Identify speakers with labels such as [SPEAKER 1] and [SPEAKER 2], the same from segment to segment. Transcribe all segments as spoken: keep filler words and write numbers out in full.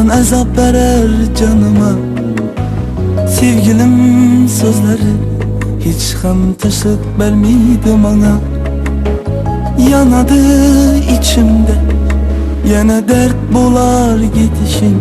[SPEAKER 1] an azap verer canıma. Sevgilim sözleri hiç hem taşık vermiydi bana. Yanadı içimde, yine dert bular gidişin.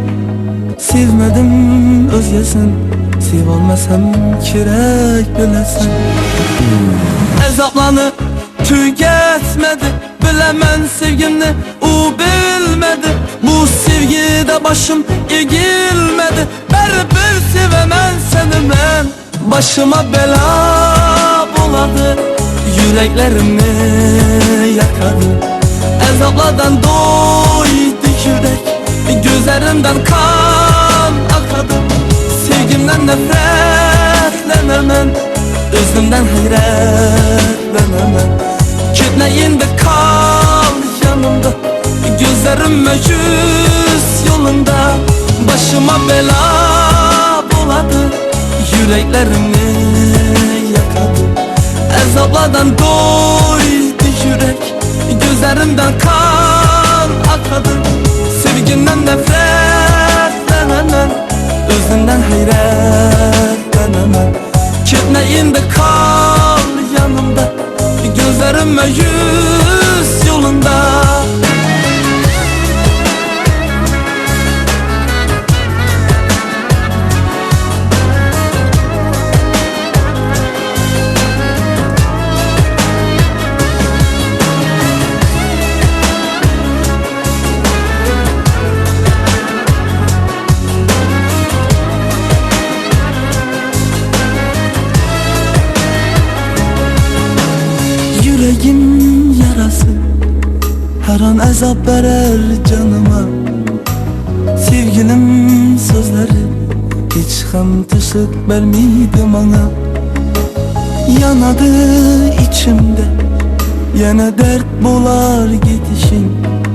[SPEAKER 1] Sevmedim özgesin, sevolmasam kerak bilesin. Azaplanı tügetmedi, bilemen sevgimni u bilmedi. Bu sevgide başım egilmedi, baribir sevemen seni men. Başıma bela buladı, yüreklerimni yakadı. Azaplardan doydu yürek, gözlerimden kan akadı. Sevgimden nefretlenemem, özümden hayretlenemem. Gitme indi kal yanımda, gözlerim yüz yolunda. Başıma bela buladı, yüreklerimi yakadı. Azaplardan doydu yürek, gözlerimden kan akadı. Sevgimden nefretlenemem, özümden hayretlenemem. Gitme indi kal yanımda, gözlerim yüz yolunda. Yüreğim yarası her an azap verer canıma. Sevgilim sözleri hiç hem taşık vermiydi bana. Yanadı içimde, yine dert bular gidişin.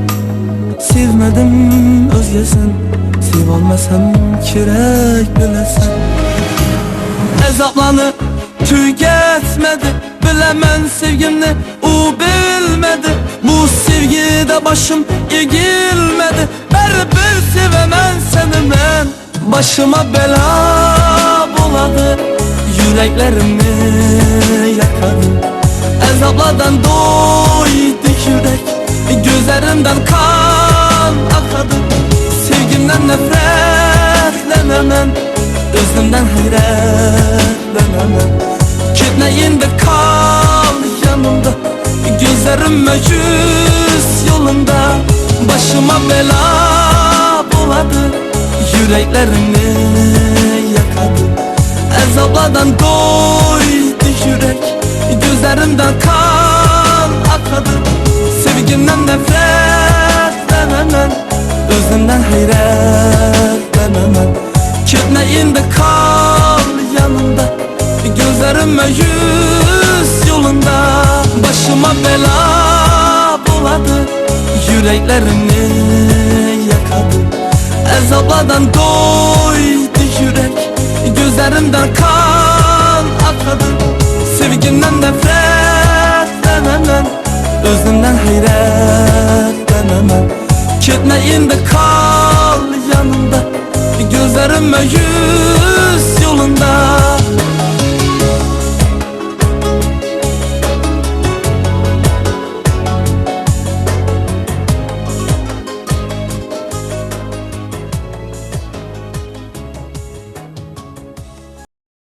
[SPEAKER 1] Sevmedim özgesin, sevolmasam kerak bilesin. Azaplanı tügetmedi, bilemen sevgimni u bilmedi. Bu sevgide başım egilmedi, baribir sevemen seni men. Başıma bela buladı, yüreklerimni yakadı. Azaplardan doydu yürek, gözlerimden kan akadı. Sevgimden nefretlenemem, özümden hayretlenemem. Gitme indi kal yanımda, gözlerim yüz yolunda. Başıma bela buladı, yüreklerimi yakadı. Azaplardan doydu yürek, gözlerimden kan akadı. Sevgimden nefretlenemem, özümden hayretlenemem. Gitme indi kal yanımda, gözlerim yüz yolunda. Başıma bela buladı, yüreklerimi yakadı. Azaplardan doydu yürek, gözlerimden kan akadı. Sevgimden nefretlenemem, özümden hayretlenemem. Gitme indi kal yanımda, gözlerim yüz